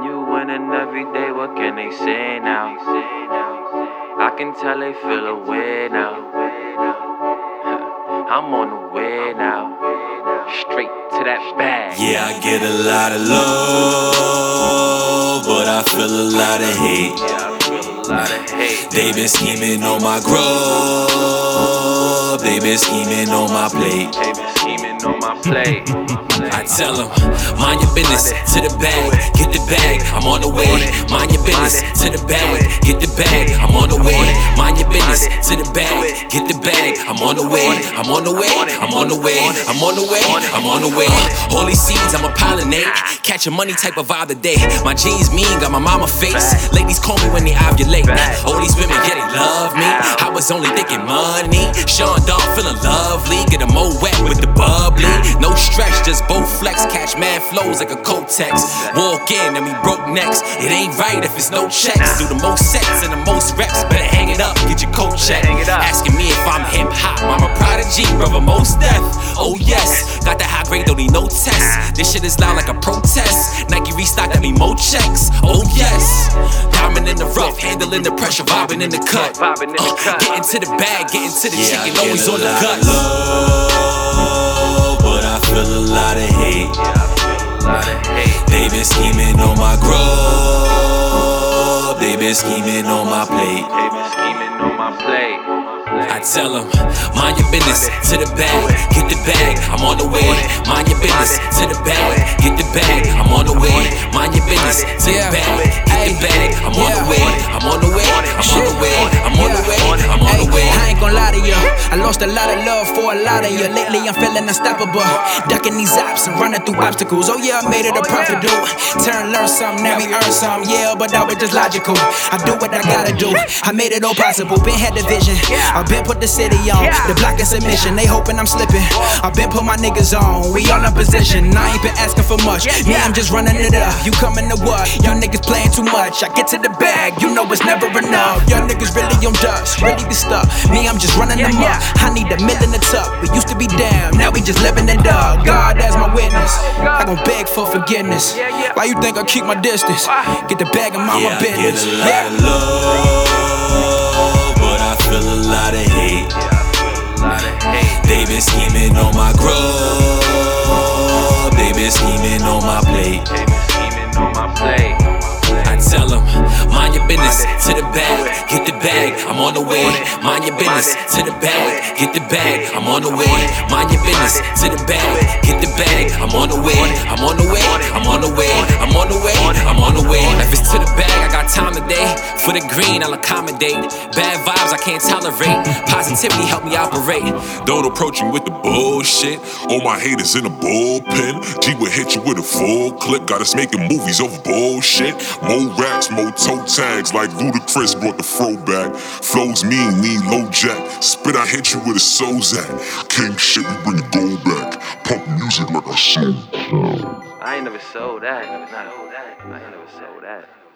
When you winning every day, what can they say now? I can tell they feel away now. I'm on the way now, straight to that bag. Yeah, I get a lot of love, but I feel a lot of hate. They been scheming on my grub, they been scheming on my plate. I tell them, mind your business, to the bag, get the bag, I'm on the way. Mind your business, to the bag, get the bag, I'm on the way. Mind your business, to the bag, get the bag, I'm on the way. I'm on the way, I'm on the way, I'm on the way, I'm on the way. Holy seeds, I'm a pollinate, catch a money type of vibe today. My jeans mean, got my mama face. Ladies call me when they ovulate. All these women, yeah, they love me. I was only thinking money. Sean Dawn feeling lovely, get them more wet with the bubbly. No stretch, just both flex, catch mad flows like a Kotex. Walk in and we broke necks. It ain't right if it's no checks. Do the most sets and the most reps. Better hang it up, get your coat check. Asking me if I'm hip hop, I'm a prodigy, brother, most death. Oh yes, got the high grade, don't need no test. This shit is loud like a protest. Nike restock, that me more checks. Oh yes, diamond in the rough, handling the pressure, vibing in the cut. Getting to the bag, getting to the chicken, always on the guts. But I feel a lot of hate. They been scheming on my grub, they been scheming on my plate. I tell them, mind your business, to the bag, get the bag, I'm on the way. Mind your business, to the bag, get the bag, I'm on the way. Mind your business, to the bag, get the bag, I'm on the way. I'm on the way, I'm on the way, I'm on the way, I'm on the way. I ain't gon' lie to you, I lost a lot of love for a lot of you. Lately I'm feeling unstoppable, ducking these ops and running through obstacles. Oh yeah, I made it a profit do. Turn, learn something, now we earn some. Yeah, but that was just logical. I do what I gotta do, I made it all possible. Been had the vision, I've been put the city on, the block in submission. They hoping I'm slipping, I've been put my niggas on. We all in position, I ain't been asking for much. Me, I'm just running it up, you coming to what? Y'all niggas playing too much, I get to the bag, you know it's never enough. Y'all niggas really on dust, really be stuck. Me, I'm just running them up, I need a mill in the tuck. We used to be down, now we just living it up. God as my witness, I gon' beg for forgiveness. Why you think I keep my distance? Get the bag and mind my business. I get a lot of love, but I feel a lot of hate. They been scheming on my grub, they been scheming on my plate. I tell them, mind your business, to the bag, get the bag, I'm on the way. Mind your business, to the bag, get the bag, I'm on the way. Mind your business, to the bag, get the bag, I'm on the way. I'm on the way, I'm on the way, I'm on the way, I'm on the way. If it's to the bag, I got time today. For the green, I'll accommodate. Bad vibes I can't tolerate. Positivity help me operate. Don't approach me with the bullshit. All my haters in the bullpen. G will hit you with a full clip. Got us making movies over bullshit. More raps, more toe tags. Like Ludacris brought the fro back. Flows mean, need low jack. Spit, I hit you with a Sozak. King shit, we bring the gold back. Pump music like I sold. I ain't never sold that. I ain't never sold that.